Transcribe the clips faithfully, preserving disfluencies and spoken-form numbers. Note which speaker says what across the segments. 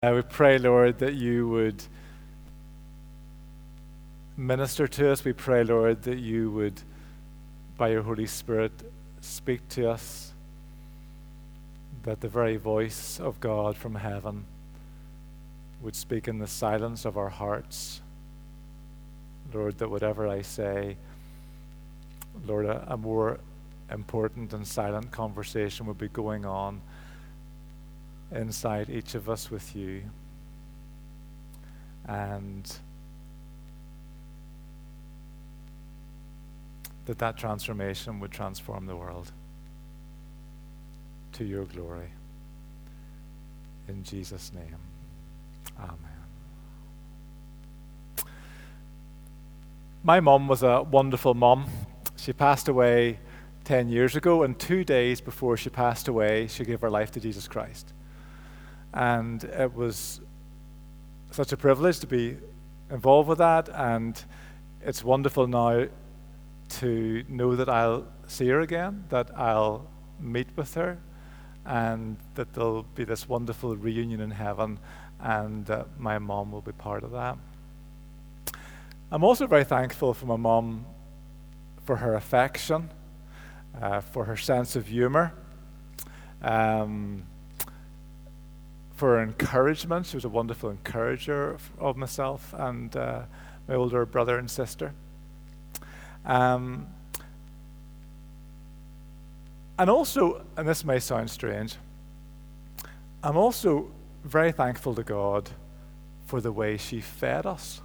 Speaker 1: I would pray, Lord, that you would minister to us. We pray, Lord, that you would, by your Holy Spirit, speak to us, that the very voice of God from heaven would speak in the silence of our hearts. Lord, that whatever I say, Lord, a, a more important and silent conversation would be going on inside each of us with you. And that that transformation would transform the world to your glory. In Jesus' name, amen. My mom was a wonderful mom. She passed away ten years ago, and two days before she passed away, she gave her life to Jesus Christ. And it was such a privilege to be involved with that, and it's wonderful now to know that I'll see her again, that I'll meet with her, and that there'll be this wonderful reunion in heaven, and uh, my mom will be part of that. I'm also very thankful for my mom, for her affection, uh, for her sense of humor, um, for her encouragement. She was a wonderful encourager of, of myself and uh, my older brother and sister. Um, and also, and this may sound strange, I'm also very thankful to God for the way she fed us.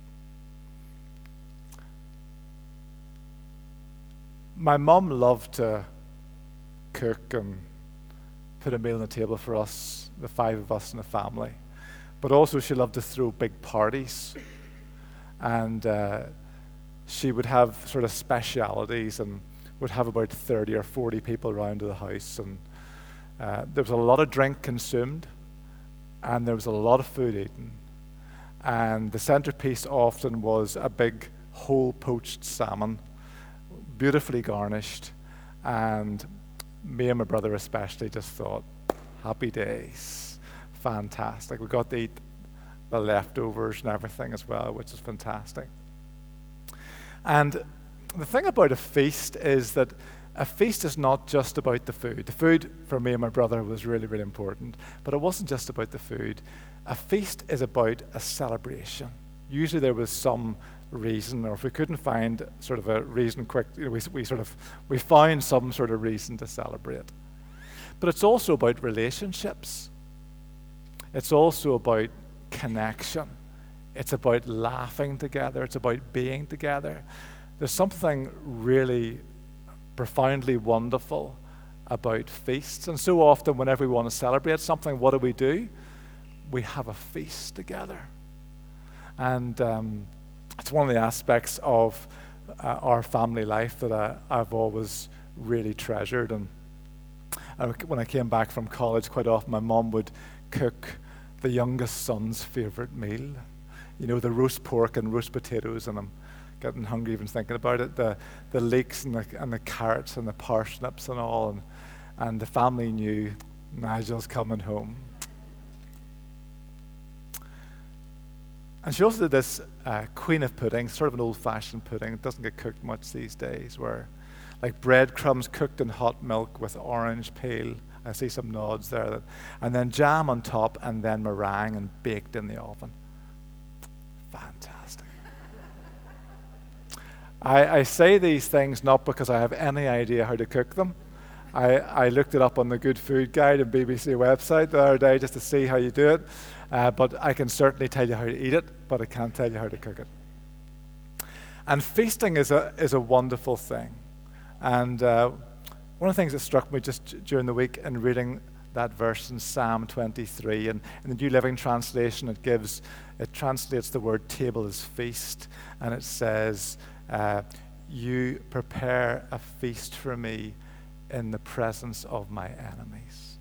Speaker 1: My mum loved to cook and put a meal on the table for us, the five of us in the family. But also she loved to throw big parties. And uh, she would have sort of specialities and would have about thirty or forty people around to the house. And uh, there was a lot of drink consumed, and there was a lot of food eaten. And the centerpiece often was a big whole poached salmon, beautifully garnished, and me and my brother especially just thought, happy days, fantastic. We got to eat the leftovers and everything as well, which is fantastic. And the thing about a feast is that a feast is not just about the food. The food for me and my brother was really, really important, but it wasn't just about the food. A feast is about a celebration. Usually there was some reason, or if we couldn't find sort of a reason quick, you know, we, we sort of, we found some sort of reason to celebrate. But it's also about relationships. It's also about connection. It's about laughing together. It's about being together. There's something really profoundly wonderful about feasts. And so often whenever we want to celebrate something, what do we do? We have a feast together. And um, it's one of the aspects of uh, our family life that I, I've always really treasured. And I, when I came back from college, quite often my mom would cook the youngest son's favorite meal. You know, the roast pork and roast potatoes, and I'm getting hungry even thinking about it. The the leeks and the, and the carrots and the parsnips and all. And, and the family knew Nigel's coming home. And she also did this uh, queen of pudding, sort of an old-fashioned pudding. It doesn't get cooked much these days, where like breadcrumbs cooked in hot milk with orange peel. I see some nods there. That, and then jam on top, and then meringue and baked in the oven. Fantastic. I, I say these things not because I have any idea how to cook them. I, I looked it up on the Good Food Guide and B B C website the other day just to see how you do it. Uh, but I can certainly tell you how to eat it, but I can't tell you how to cook it. And feasting is a is a wonderful thing. And uh, one of the things that struck me just during the week in reading that verse in Psalm twenty-three, and in the New Living Translation, it gives, it translates the word table as feast, and it says, uh, you prepare a feast for me in the presence of my enemies.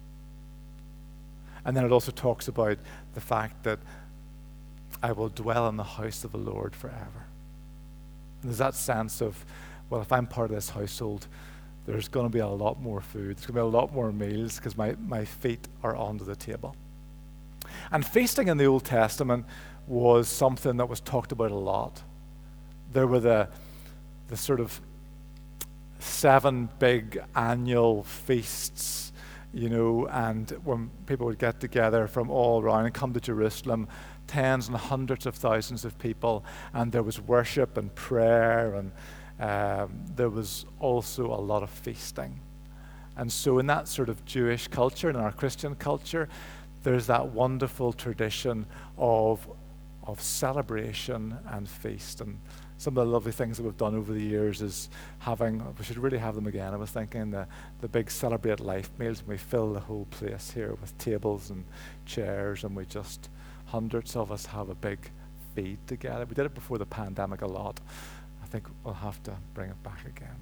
Speaker 1: And then it also talks about the fact that I will dwell in the house of the Lord forever. And there's that sense of, well, if I'm part of this household, there's going to be a lot more food. There's going to be a lot more meals because my, my feet are onto the table. And feasting in the Old Testament was something that was talked about a lot. There were the, the sort of seven big annual feasts, you know, and when people would get together from all around and come to Jerusalem, tens and hundreds of thousands of people, and there was worship and prayer, and um, there was also a lot of feasting. And so in that sort of Jewish culture and in our Christian culture, there's that wonderful tradition of, of celebration and feast. And some of the lovely things that we've done over the years is having, we should really have them again. I was thinking the, the big Celebrate Life meals, and we fill the whole place here with tables and chairs, and we just, hundreds of us have a big feed together. We did it before the pandemic a lot. I think we'll have to bring it back again.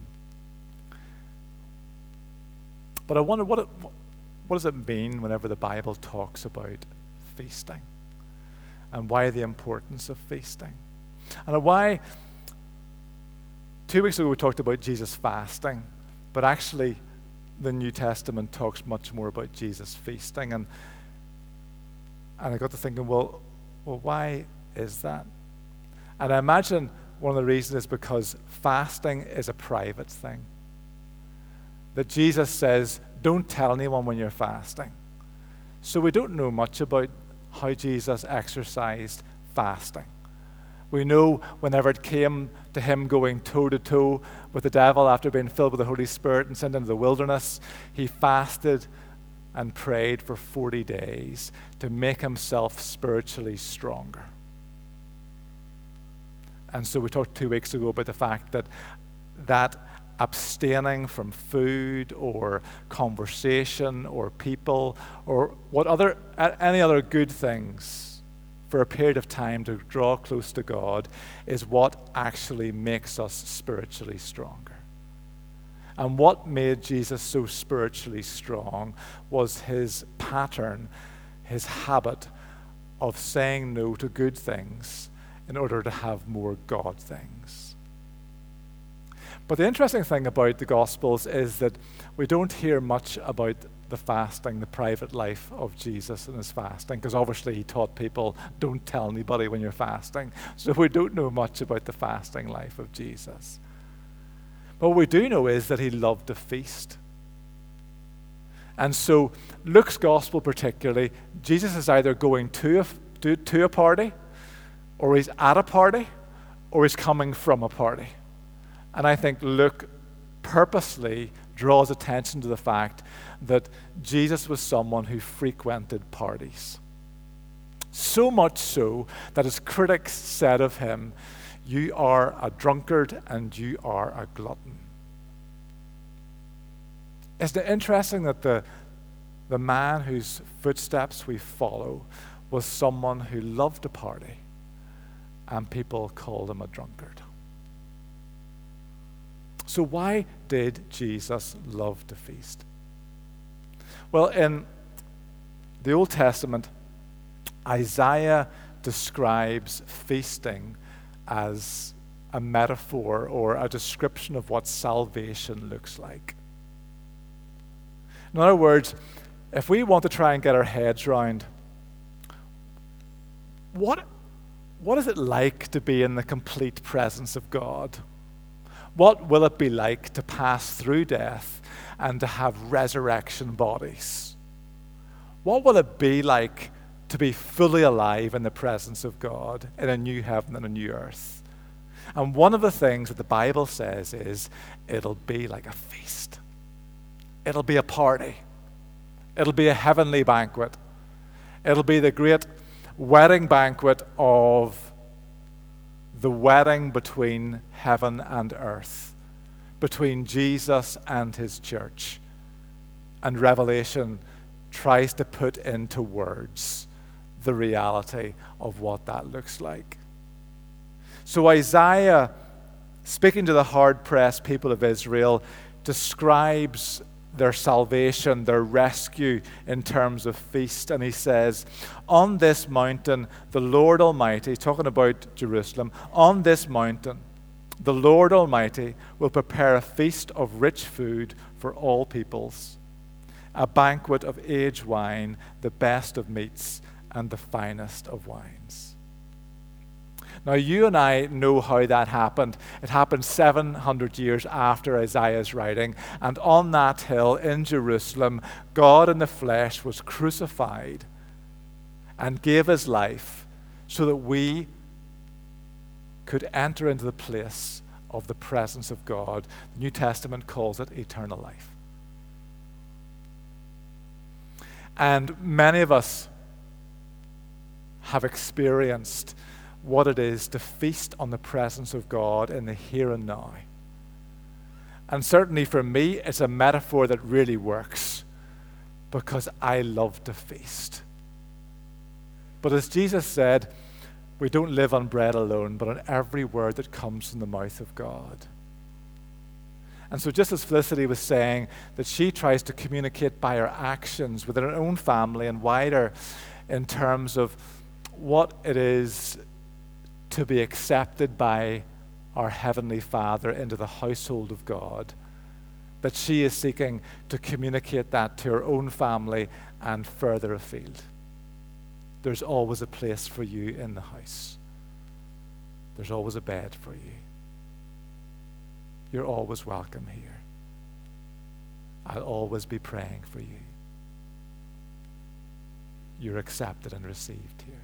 Speaker 1: But I wonder, what, it, what does it mean whenever the Bible talks about feasting? And why the importance of feasting? And why, two weeks ago we talked about Jesus fasting, but actually the New Testament talks much more about Jesus feasting. And and I got to thinking, well, well, why is that? And I imagine one of the reasons is because fasting is a private thing. That Jesus says, don't tell anyone when you're fasting. So we don't know much about how Jesus exercised fasting. We know whenever it came to him going toe-to-toe with the devil after being filled with the Holy Spirit and sent into the wilderness, he fasted and prayed for forty days to make himself spiritually stronger. And so we talked two weeks ago about the fact that that abstaining from food or conversation or people or what other any other good things for a period of time to draw close to God is what actually makes us spiritually stronger. And what made Jesus so spiritually strong was his pattern, his habit of saying no to good things in order to have more God things. But the interesting thing about the Gospels is that we don't hear much about the fasting, the private life of Jesus and his fasting, because obviously he taught people, don't tell anybody when you're fasting. So we don't know much about the fasting life of Jesus. But what we do know is that he loved to feast. And so Luke's Gospel particularly, Jesus is either going to a, to, to a party, or he's at a party, or he's coming from a party. And I think Luke purposely draws attention to the fact that Jesus was someone who frequented parties. So much so that his critics said of him, you are a drunkard and you are a glutton. Isn't it interesting that the, the man whose footsteps we follow was someone who loved to party, and people called him a drunkard? So why did Jesus love to feast? Well, in the Old Testament, Isaiah describes feasting as a metaphor or a description of what salvation looks like. In other words, if we want to try and get our heads around what, what is it like to be in the complete presence of God? What will it be like to pass through death and to have resurrection bodies? What will it be like to be fully alive in the presence of God in a new heaven and a new earth? And one of the things that the Bible says is it'll be like a feast. It'll be a party. It'll be a heavenly banquet. It'll be the great wedding banquet of the wedding between heaven and earth, between Jesus and his church. And Revelation tries to put into words the reality of what that looks like. So Isaiah, speaking to the hard-pressed people of Israel, describes their salvation, their rescue in terms of feast. And he says, on this mountain, the Lord Almighty, talking about Jerusalem, on this mountain, the Lord Almighty will prepare a feast of rich food for all peoples, a banquet of aged wine, the best of meats, and the finest of wines. Now, you and I know how that happened. It happened seven hundred years after Isaiah's writing, and on that hill in Jerusalem, God in the flesh was crucified and gave his life so that we could enter into the place of the presence of God. The New Testament calls it eternal life. And many of us have experienced what it is to feast on the presence of God in the here and now. And certainly for me, it's a metaphor that really works because I love to feast. But as Jesus said, we don't live on bread alone, but on every word that comes from the mouth of God. And so just as Felicity was saying that she tries to communicate by her actions within her own family and wider in terms of what it is to be accepted by our Heavenly Father into the household of God, that she is seeking to communicate that to her own family and further afield. There's always a place for you in the house. There's always a bed for you. You're always welcome here. I'll always be praying for you. You're accepted and received here.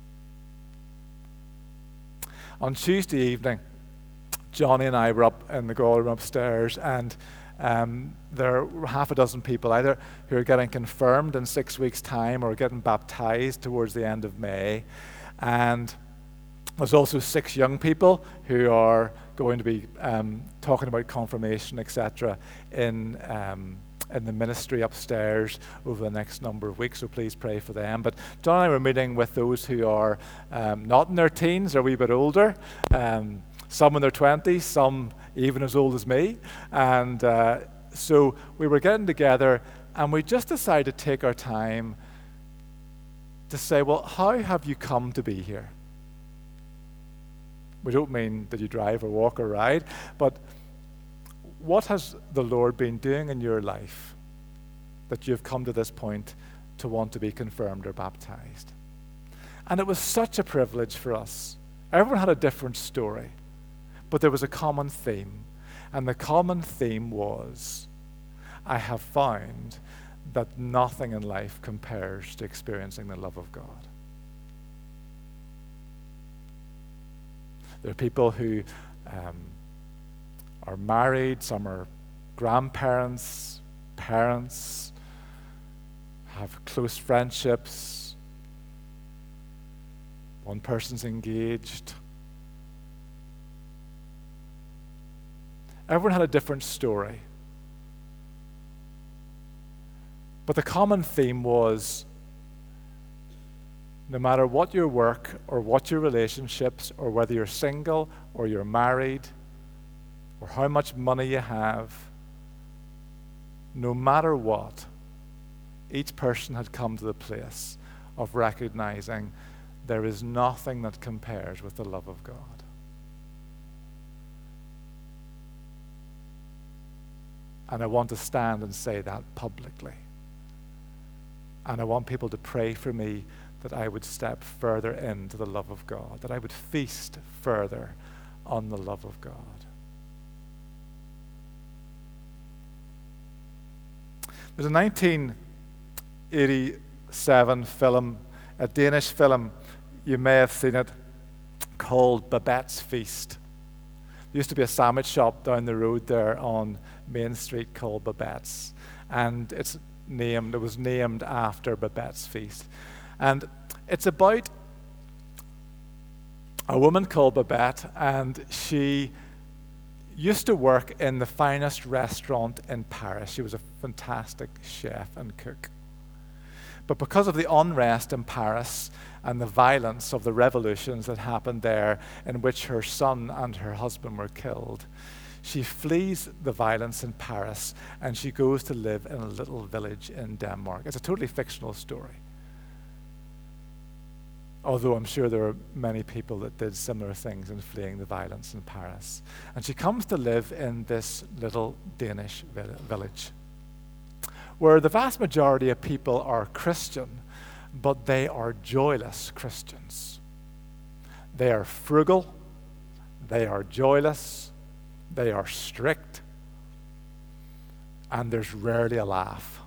Speaker 1: On Tuesday evening, Johnny and I were up in the Galway room upstairs, and um, there were half a dozen people either who are getting confirmed in six weeks' time or getting baptized towards the end of May. And there's also six young people who are going to be um, talking about confirmation, et cetera, in um, in the ministry upstairs over the next number of weeks, so please pray for them. But John and I were meeting with those who are um, not in their teens, or a wee bit older, um, some in their twenties, some even as old as me. And uh, so we were getting together, and we just decided to take our time to say, well, how have you come to be here? We don't mean that you drive or walk or ride, but what has the Lord been doing in your life that you've come to this point to want to be confirmed or baptized? And it was such a privilege for us. Everyone had a different story, but there was a common theme. And the common theme was, I have found that nothing in life compares to experiencing the love of God. There are people who um, are married, some are grandparents, parents, have close friendships. One person's engaged. Everyone had a different story. But the common theme was, no matter what your work or what your relationships, or whether you're single or you're married, or how much money you have, no matter what, each person had come to the place of recognizing there is nothing that compares with the love of God. And I want to stand and say that publicly. And I want people to pray for me that I would step further into the love of God, that I would feast further on the love of God. There's a nineteen eighty-seven film, a Danish film, you may have seen it, called Babette's Feast. There used to be a sandwich shop down the road there on Main Street called Babette's, and it's named, it was named after Babette's Feast. And it's about a woman called Babette, and she used to work in the finest restaurant in Paris. She was a fantastic chef and cook. But because of the unrest in Paris and the violence of the revolutions that happened there, in which her son and her husband were killed, she flees the violence in Paris and she goes to live in a little village in Denmark. It's a totally fictional story. Although I'm sure there are many people that did similar things in fleeing the violence in Paris. And she comes to live in this little Danish village, where the vast majority of people are Christian, but they are joyless Christians. They are frugal, they are joyless, they are strict, and there's rarely a laugh.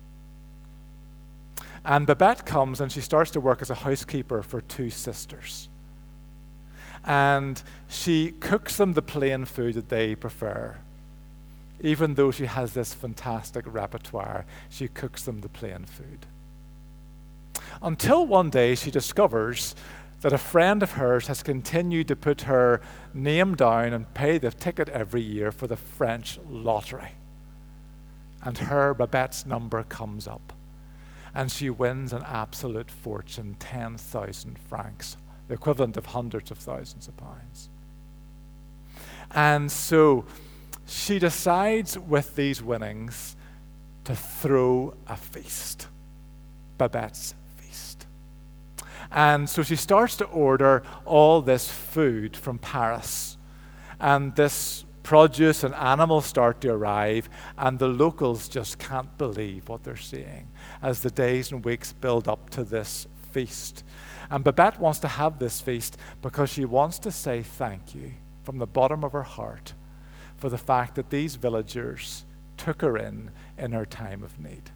Speaker 1: And Babette comes and she starts to work as a housekeeper for two sisters. And she cooks them the plain food that they prefer. Even though she has this fantastic repertoire, she cooks them the plain food. Until one day she discovers that a friend of hers has continued to put her name down and pay the ticket every year for the French lottery. And her, Babette's number comes up. And she wins an absolute fortune, ten thousand francs, the equivalent of hundreds of thousands of pounds. And so she decides with these winnings to throw a feast, Babette's feast. And so she starts to order all this food from Paris. And this produce and animals start to arrive, and the locals just can't believe what they're seeing as the days and weeks build up to this feast. And Babette wants to have this feast because she wants to say thank you from the bottom of her heart for the fact that these villagers took her in in her time of need.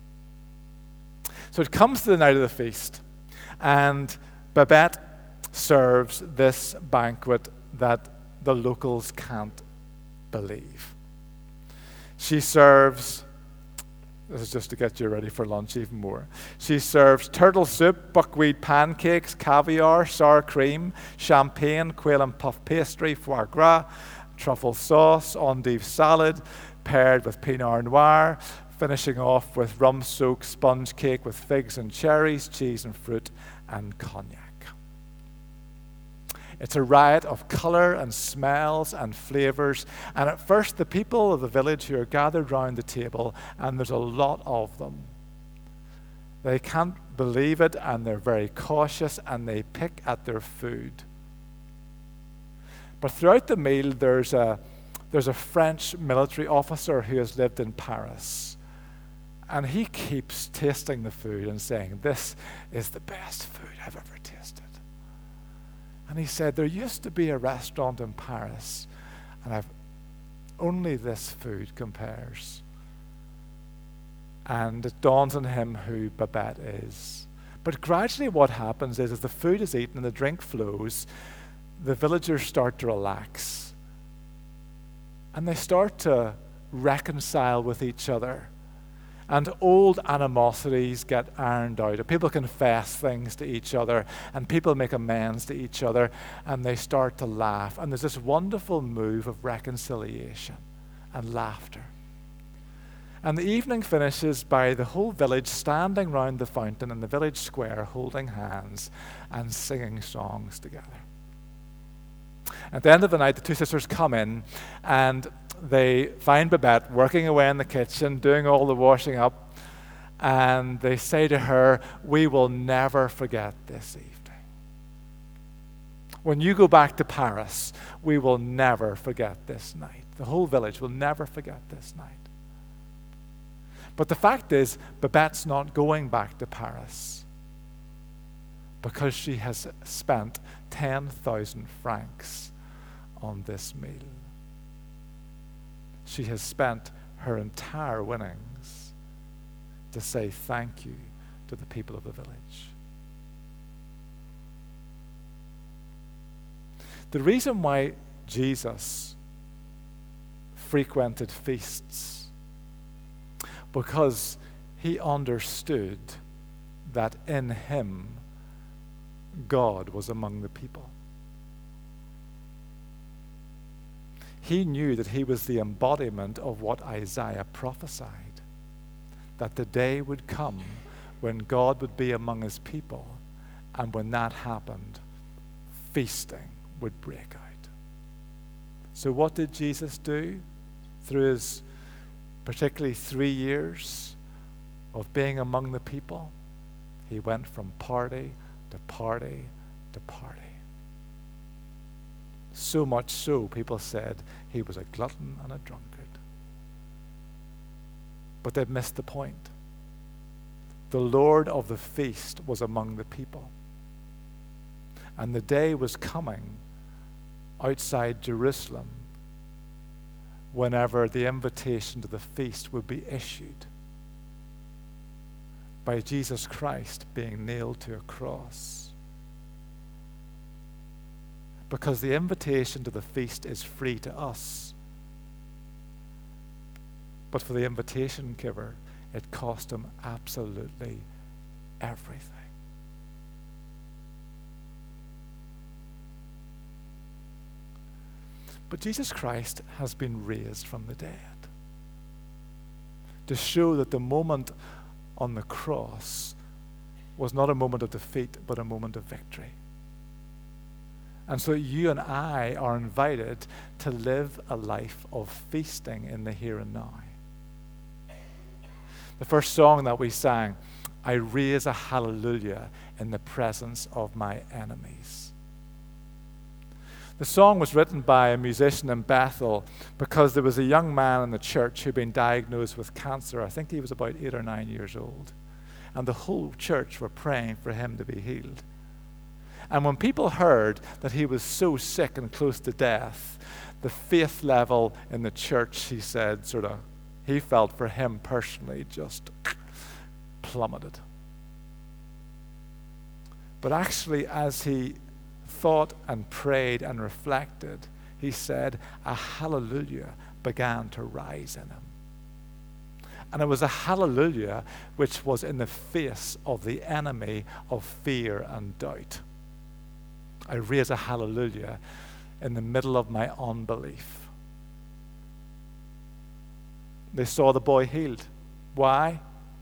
Speaker 1: So it comes to the night of the feast, and Babette serves this banquet that the locals can't believe. She serves, this is just to get you ready for lunch even more. She serves turtle soup, buckwheat pancakes, caviar, sour cream, champagne, quail and puff pastry, foie gras, truffle sauce, endive salad, paired with pinot noir, finishing off with rum-soaked sponge cake with figs and cherries, cheese and fruit, and cognac. It's a riot of color and smells and flavors. And at first, the people of the village who are gathered round the table, and there's a lot of them, they can't believe it, and they're very cautious, and they pick at their food. But throughout the meal, there's a, there's a French military officer who has lived in Paris. And he keeps tasting the food and saying, "This is the best food I've ever tasted." And he said, "There used to be a restaurant in Paris, and I've only this food compares." And it dawns on him who Babette is. But gradually what happens is, as the food is eaten and the drink flows, the villagers start to relax. And they start to reconcile with each other. And old animosities get ironed out. And people confess things to each other, and people make amends to each other, and they start to laugh. And there's this wonderful move of reconciliation and laughter. And the evening finishes by the whole village standing round the fountain in the village square, holding hands and singing songs together. At the end of the night, the two sisters come in, and they find Babette working away in the kitchen, doing all the washing up, and they say to her, "We will never forget this evening. When you go back to Paris, we will never forget this night. The whole village will never forget this night." But the fact is, Babette's not going back to Paris because she has spent ten thousand francs on this meal. She has spent her entire winnings to say thank you to the people of the village. The reason why Jesus frequented feasts, because he understood that in him God was among the people. He knew that he was the embodiment of what Isaiah prophesied, that the day would come when God would be among his people, and when that happened, feasting would break out. So what did Jesus do through his particularly three years of being among the people? He went from party to party to party. So much so, people said he was a glutton and a drunkard. But they've missed the point. the Lord of the feast was among the people. And the day was coming outside Jerusalem whenever the invitation to the feast would be issued by Jesus Christ being nailed to a cross. Because the invitation to the feast is free to us. But for the invitation giver, it cost him absolutely everything. But Jesus Christ has been raised from the dead to show that the moment on the cross was not a moment of defeat, but a moment of victory. And so you and I are invited to live a life of feasting in the here and now. The first song that we sang, I raise a hallelujah in the presence of my enemies. The song was written by a musician in Bethel because there was a young man in the church who'd been diagnosed with cancer. I think he was about eight or nine years old. And the whole church were praying for him to be healed. And when people heard that he was so sick and close to death, the faith level in the church, he said, sort of, he felt for him personally just plummeted. But actually, as he thought and prayed and reflected, he said a hallelujah began to rise in him. And it was a hallelujah which was in the face of the enemy of fear and doubt. I raise a hallelujah in the middle of my unbelief. They saw the boy healed. Why?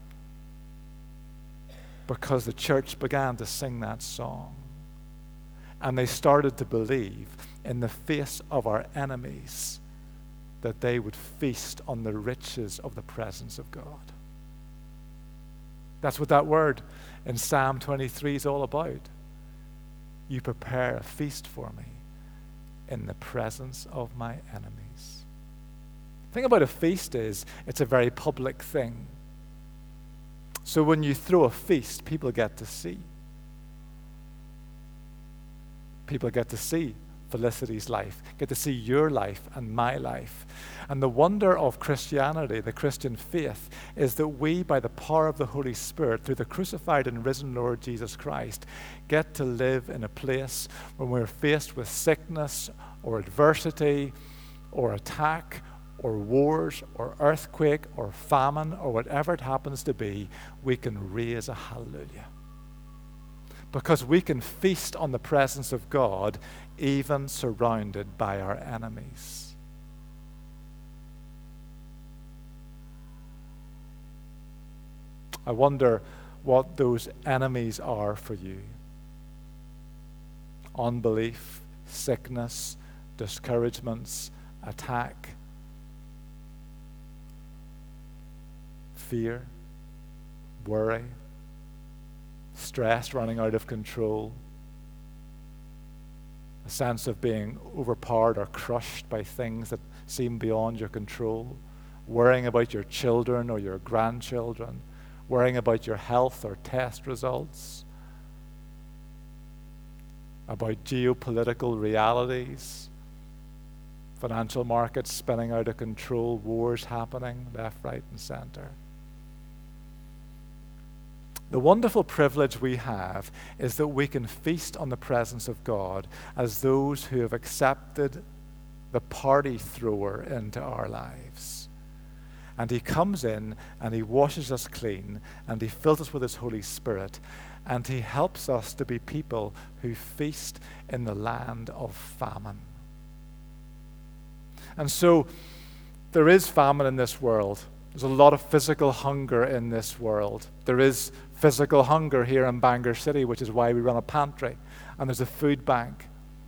Speaker 1: Because the church began to sing that song. And they started to believe in the face of our enemies that they would feast on the riches of the presence of God. That's what that word in Psalm twenty-three is all about. You prepare a feast for me in the presence of my enemies. The thing about a feast is it's a very public thing. So when you throw a feast, people get to see. People get to see Felicity's life, get to see your life and my life. And the wonder of Christianity, the Christian faith, is that we, by the power of the Holy Spirit, through the crucified and risen Lord Jesus Christ, get to live in a place when we're faced with sickness or adversity or attack or wars or earthquake or famine or whatever it happens to be, we can raise a hallelujah. Because we can feast on the presence of God even surrounded by our enemies. I wonder what those enemies are for you. Unbelief, sickness, discouragements, attack, fear, worry, stress running out of control, a sense of being overpowered or crushed by things that seem beyond your control, worrying about your children or your grandchildren, worrying about your health or test results, about geopolitical realities, financial markets spinning out of control, wars happening left, right, and center. The wonderful privilege we have is that we can feast on the presence of God as those who have accepted the party thrower into our lives. And he comes in and he washes us clean and he fills us with his Holy Spirit and he helps us to be people who feast in the land of famine. And so there is famine in this world. There's a lot of physical hunger in this world. There is physical hunger here in Bangor City, which is why we run a pantry, and there's a food bank.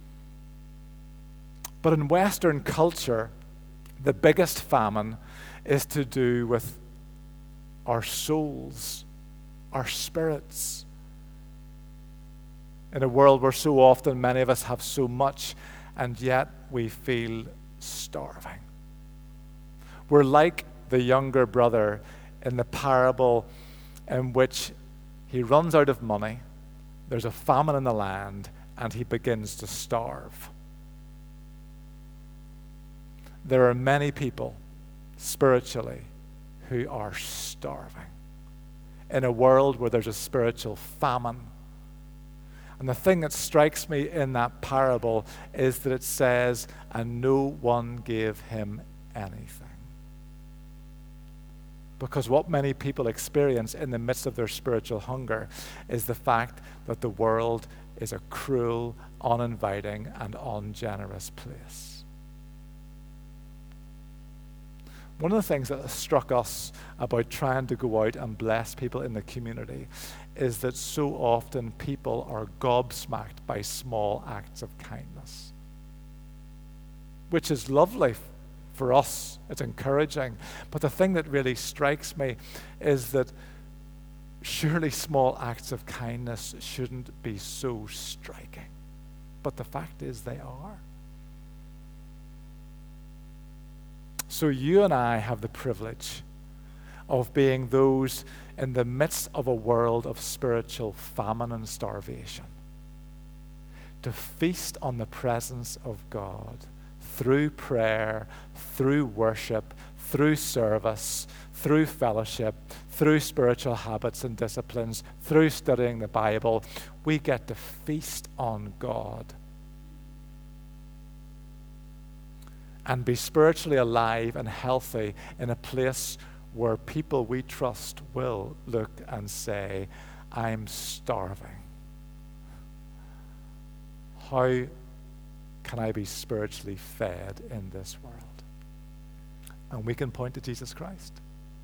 Speaker 1: But in Western culture, the biggest famine is to do with our souls, our spirits. In a world where so often many of us have so much, and yet we feel starving. We're like the younger brother in the parable in which he runs out of money, there's a famine in the land, and he begins to starve. There are many people spiritually who are starving in a world where there's a spiritual famine. And the thing that strikes me in that parable is that it says, and no one gave him anything. Because what many people experience in the midst of their spiritual hunger is the fact that the world is a cruel, uninviting, and ungenerous place. One of the things that has struck us about trying to go out and bless people in the community is that so often people are gobsmacked by small acts of kindness, which is lovely for us. It's encouraging. But the thing that really strikes me is that surely small acts of kindness shouldn't be so striking. But the fact is they are. So you and I have the privilege of being those in the midst of a world of spiritual famine and starvation, to feast on the presence of God through prayer, through worship, through service, through fellowship, through spiritual habits and disciplines, through studying the Bible. We get to feast on God and be spiritually alive and healthy in a place where people we trust will look and say, I'm starving. How can I be spiritually fed in this world? And we can point to Jesus Christ.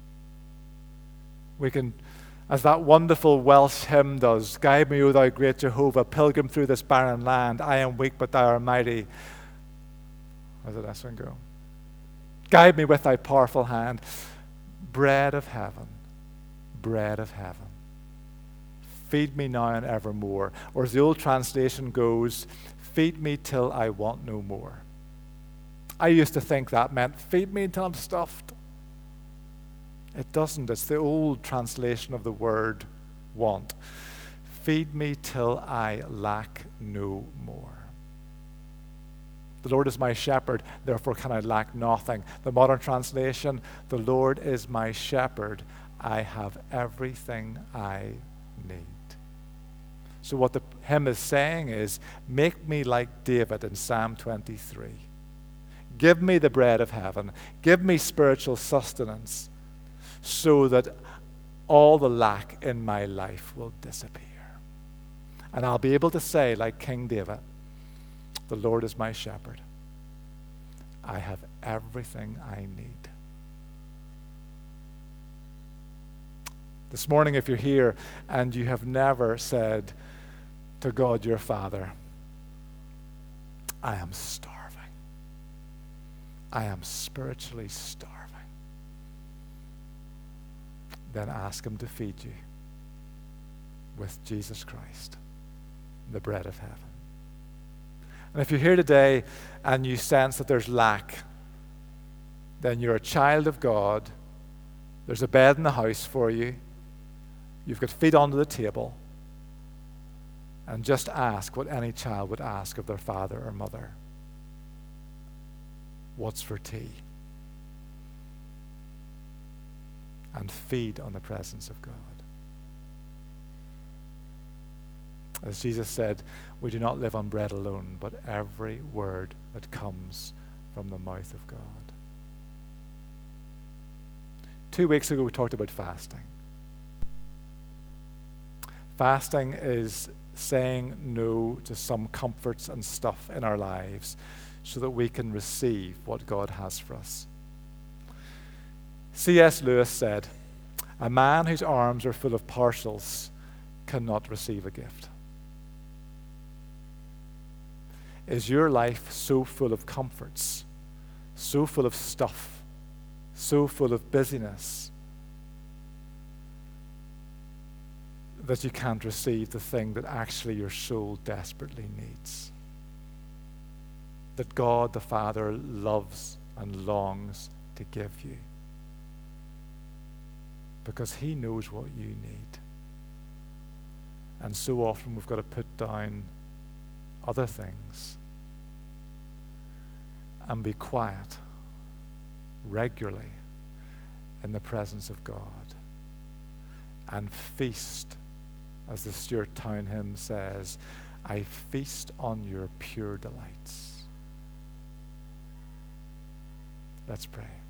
Speaker 1: We can, as that wonderful Welsh hymn does, guide me, O thou great Jehovah, pilgrim through this barren land. I am weak, but thou art mighty. How does that one go? Guide me with thy powerful hand. Bread of heaven, bread of heaven. Feed me now and evermore. Or as the old translation goes, feed me till I want no more. I used to think that meant feed me until I'm stuffed. It doesn't. It's the old translation of the word want. Feed me till I lack no more. The Lord is my shepherd, therefore can I lack nothing. The modern translation, the Lord is my shepherd, I have everything I need. So what the hymn is saying is, make me like David in Psalm twenty-three. Give me the bread of heaven. Give me spiritual sustenance so that all the lack in my life will disappear. And I'll be able to say, like King David, the Lord is my shepherd. I have everything I need. This morning, if you're here and you have never said to God your Father, I am starving. I am spiritually starving. Then ask him to feed you with Jesus Christ, the bread of heaven. And if you're here today and you sense that there's lack, then you're a child of God. There's a bed in the house for you. You've got feet under the table. And just ask what any child would ask of their father or mother. What's for tea? And feed on the presence of God. As Jesus said, we do not live on bread alone, but every word that comes from the mouth of God. Two weeks ago, we talked about fasting. Fasting is saying no to some comforts and stuff in our lives so that we can receive what God has for us. C S Lewis said, a man whose arms are full of parcels cannot receive a gift. Is your life so full of comforts, so full of stuff, so full of busyness that you can't receive the thing that actually your soul desperately needs? That God the Father loves and longs to give you. because he knows what you need. And so often we've got to put down other things and be quiet regularly in the presence of God and feast, as the Stuart Town hymn says, I feast on your pure delights. Let's pray.